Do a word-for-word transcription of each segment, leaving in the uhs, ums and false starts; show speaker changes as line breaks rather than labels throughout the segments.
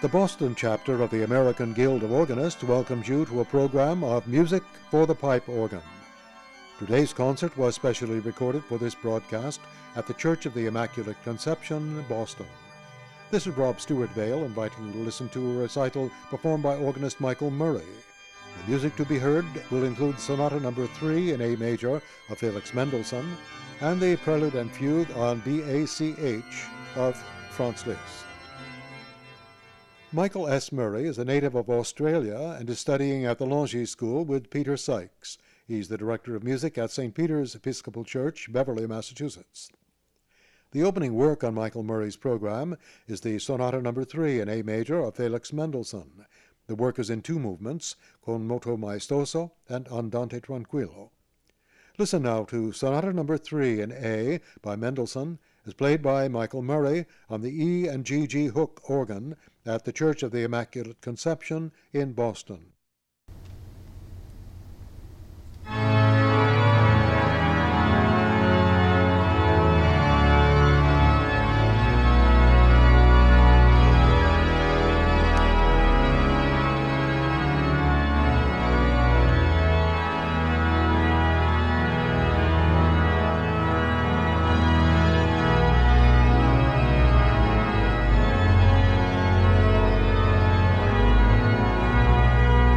The Boston chapter of the American Guild of Organists welcomes you to a program of Music for the Pipe Organ. Today's concert was specially recorded for this broadcast at the Church of the Immaculate Conception, Boston. This is Rob Stewart Vale inviting you to listen to a recital performed by organist Michael Murray. The music to be heard will include Sonata Number three in A major of Felix Mendelssohn and the Prelude and Fugue on B A C H of Franz Liszt. Michael S. Murray is a native of Australia and is studying at the Langy School with Peter Sykes. He's the director of music at Saint Peter's Episcopal Church, Beverly, Massachusetts. The opening work on Michael Murray's program is the Sonata Number three in A major of Felix Mendelssohn. The work is in two movements, con moto maestoso and andante tranquillo. Listen now to Sonata Number three in A by Mendelssohn, as played by Michael Murray on the E and G G hook organ at the Church of the Immaculate Conception in Boston.
Thank you.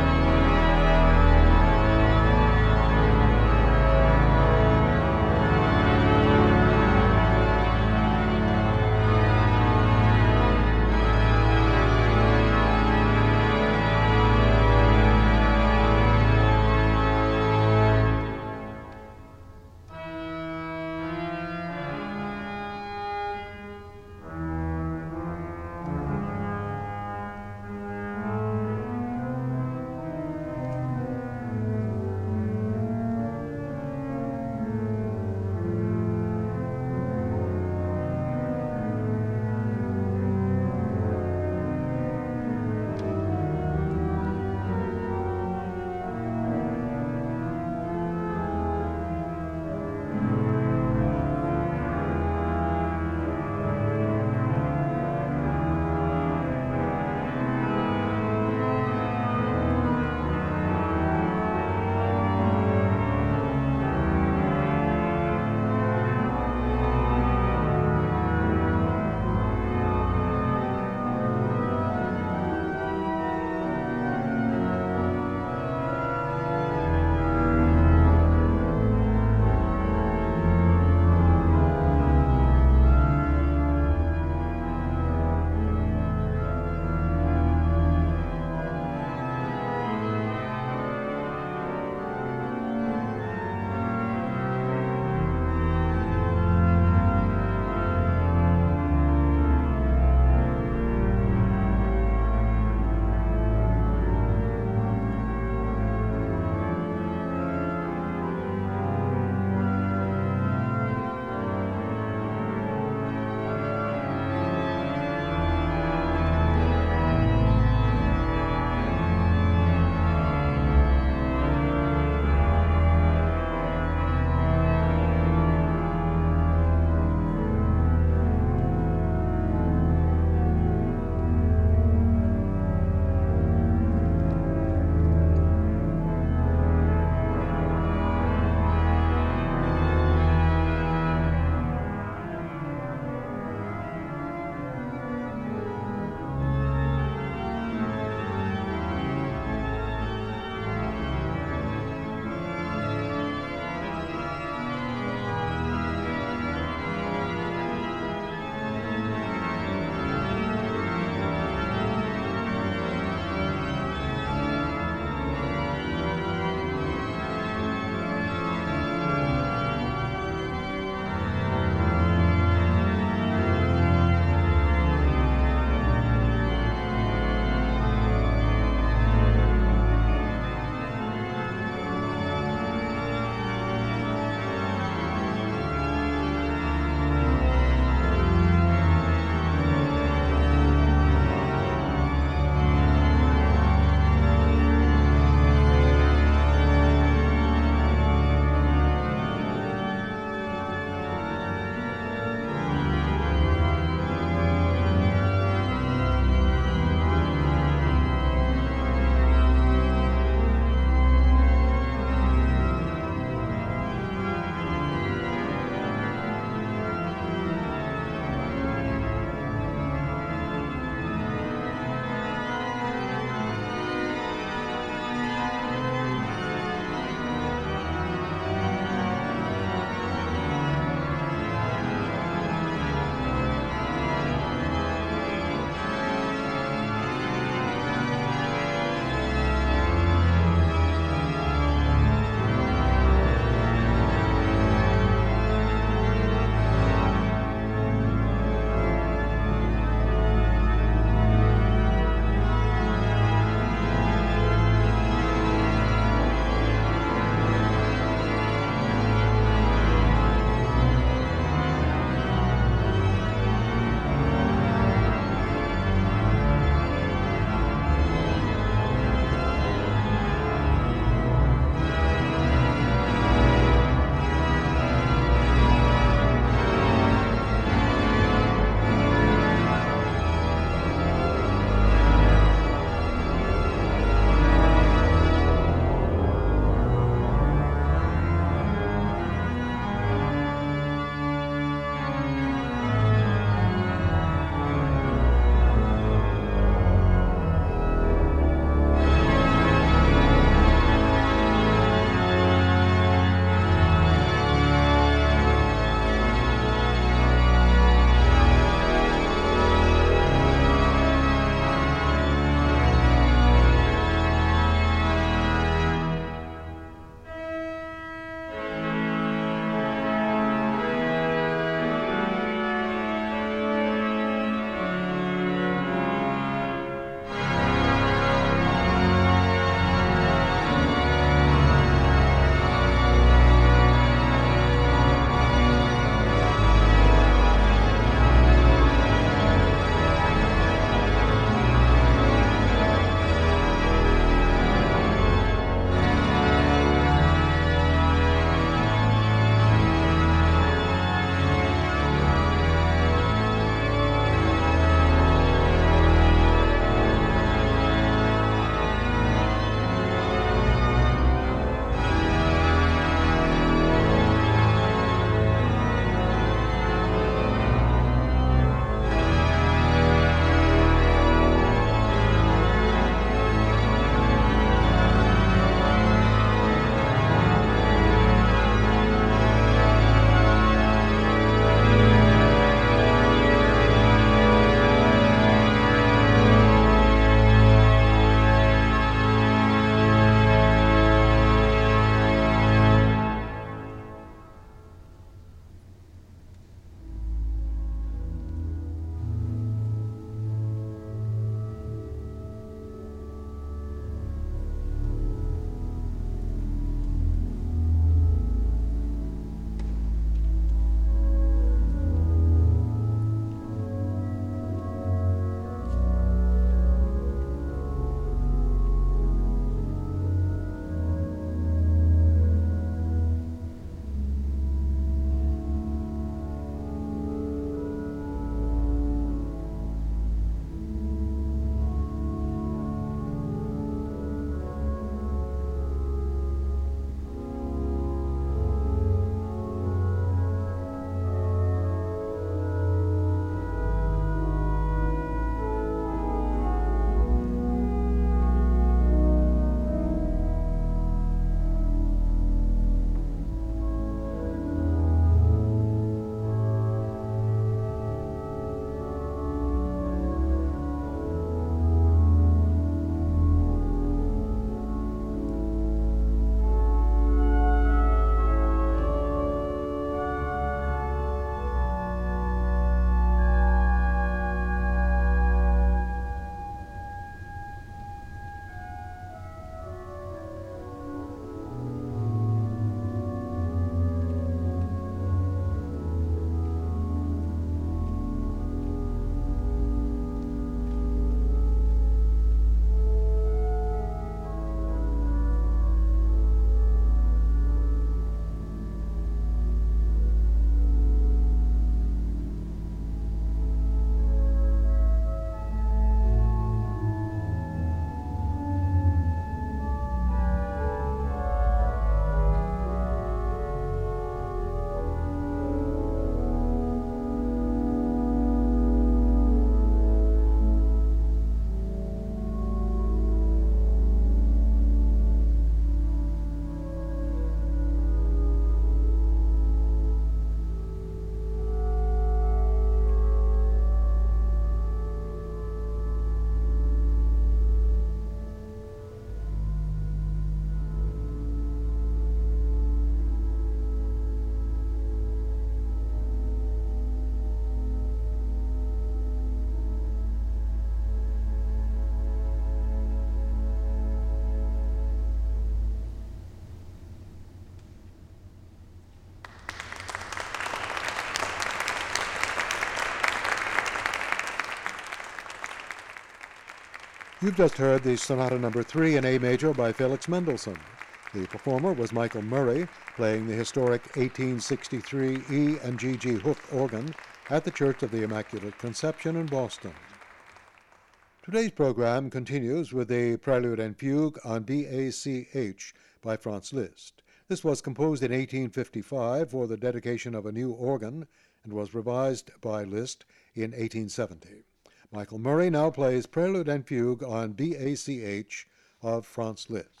You've just heard the Sonata Number three in A major by Felix Mendelssohn. The performer was Michael Murray, playing the historic eighteen sixty-three E and G G Huth organ at the Church of the Immaculate Conception in Boston. Today's program continues with a prelude and fugue on B A C H by Franz Liszt. This was composed in eighteen fifty-five for the dedication of a new organ and was revised by Liszt in eighteen seventy. Michael Murray now plays Prelude and Fugue on B A C H of Franz Liszt.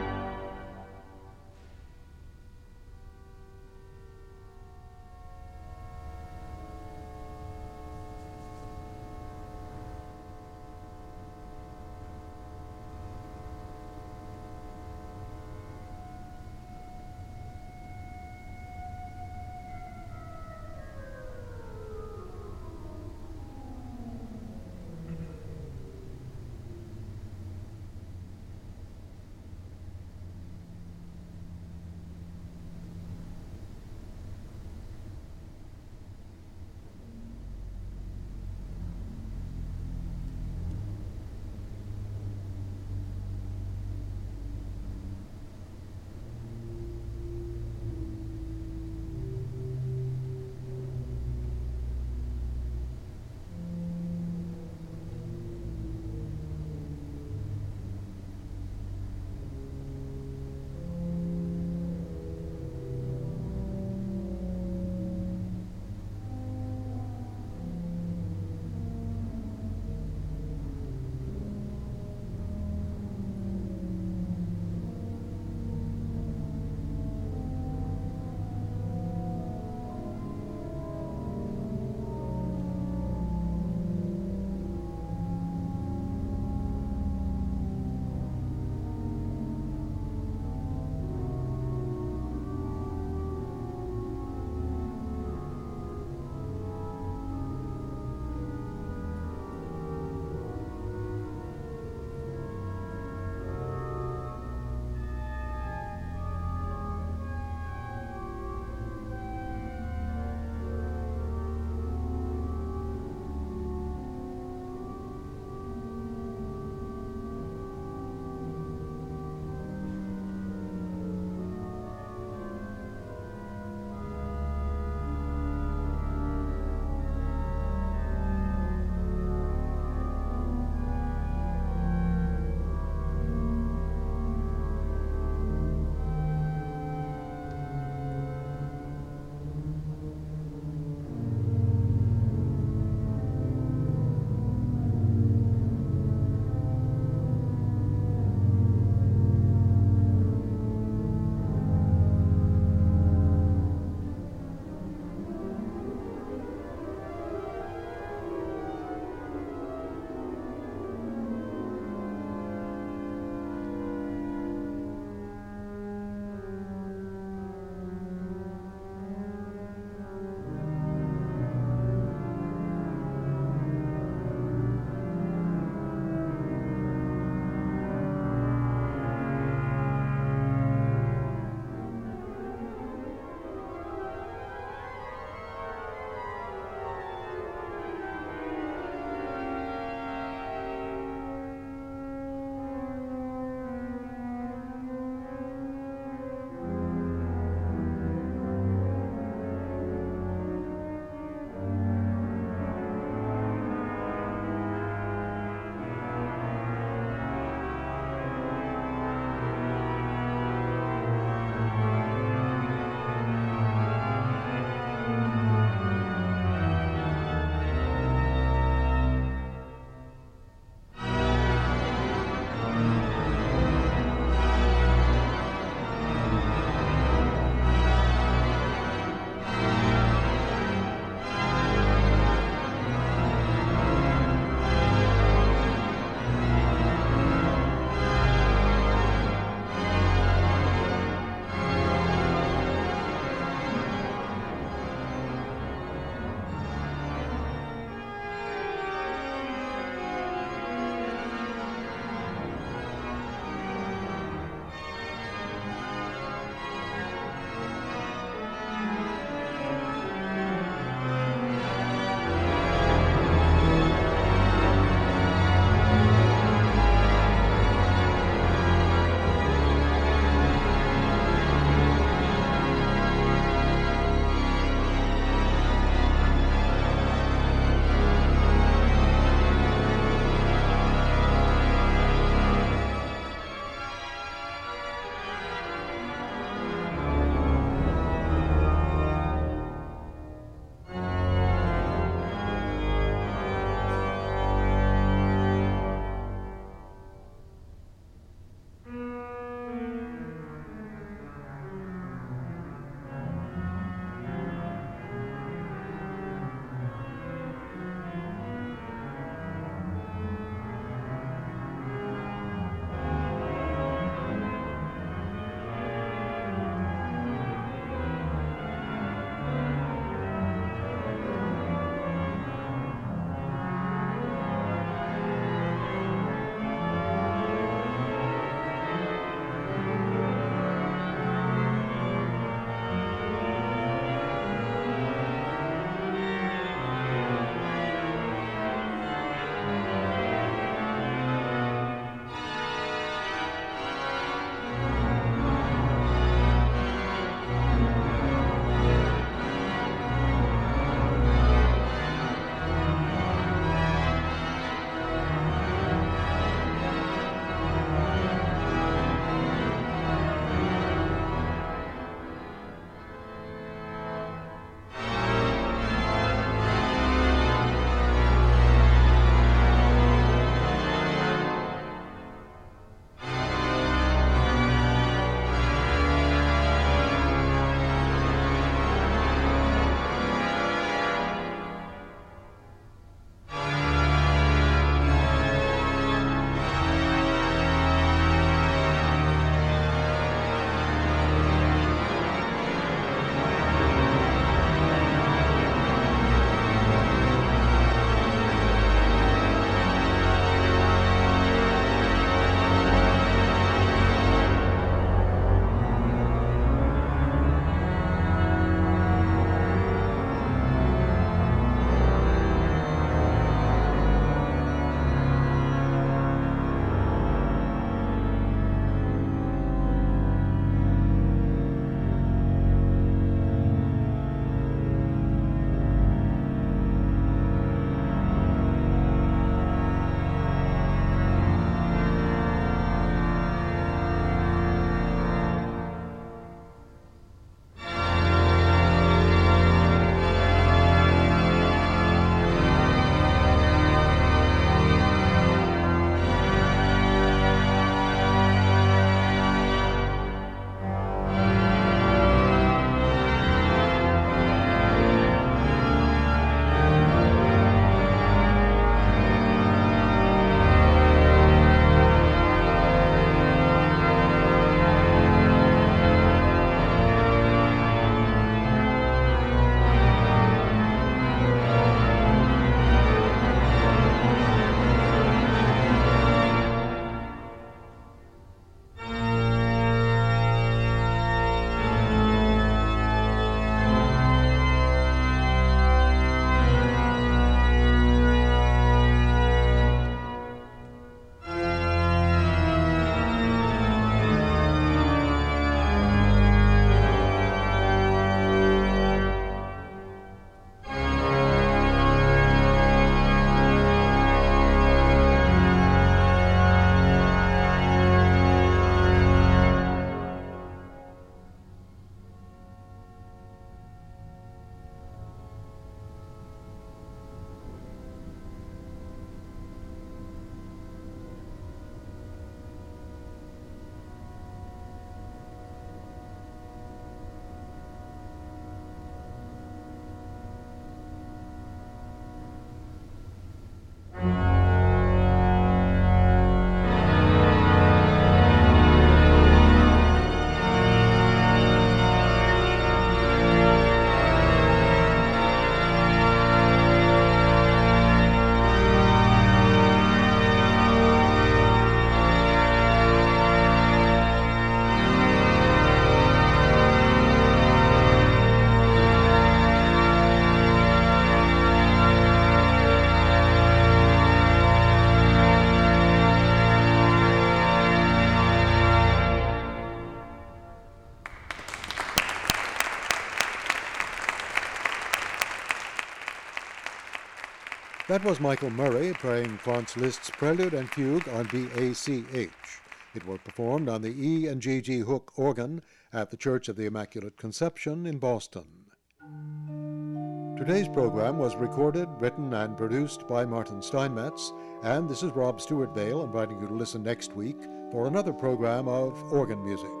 That was Michael Murray playing Franz Liszt's Prelude and Fugue on B A C H. It was performed on the E and G G Hook organ at the Church of the Immaculate Conception in Boston. Today's program was recorded, written, and produced by Martin Steinmetz, and this is Rob Stewart Vale inviting you to listen next week for another program of organ music.